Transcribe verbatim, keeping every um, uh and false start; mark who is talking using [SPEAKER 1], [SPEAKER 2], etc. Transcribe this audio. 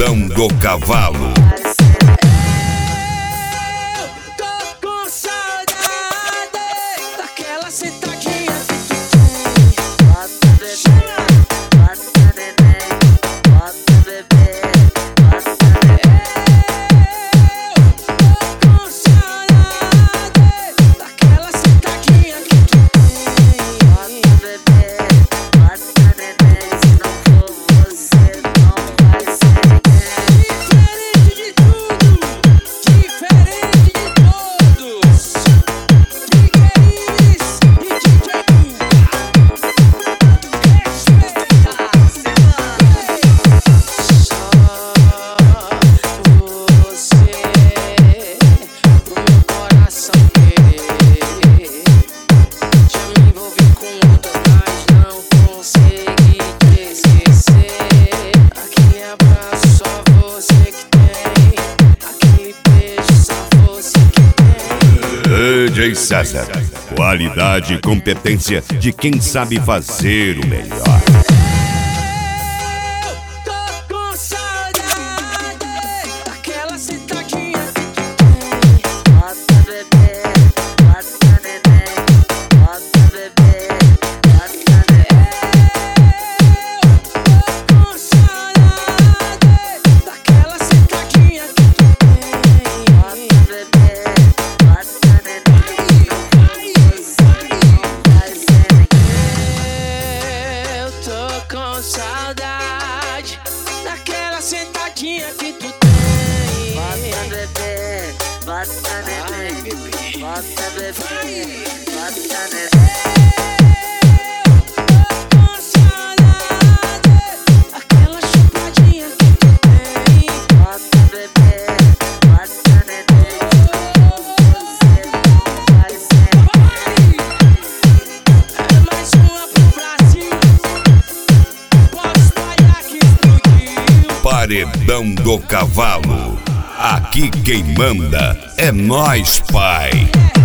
[SPEAKER 1] Paredão do Cavalo. D J César, qualidade e competência de quem sabe fazer o melhor.
[SPEAKER 2] Saudade daquela sentadinha que tu tem. Bota bebê, bota bebê, bota bebê, bota bebê. Com saudade daquela chupadinha que tu tem. Bota bebê, bota bebê, você vai ser. É mais uma pro Brasil.
[SPEAKER 1] Paredão do Cavalo. Aqui quem manda é nós, pai.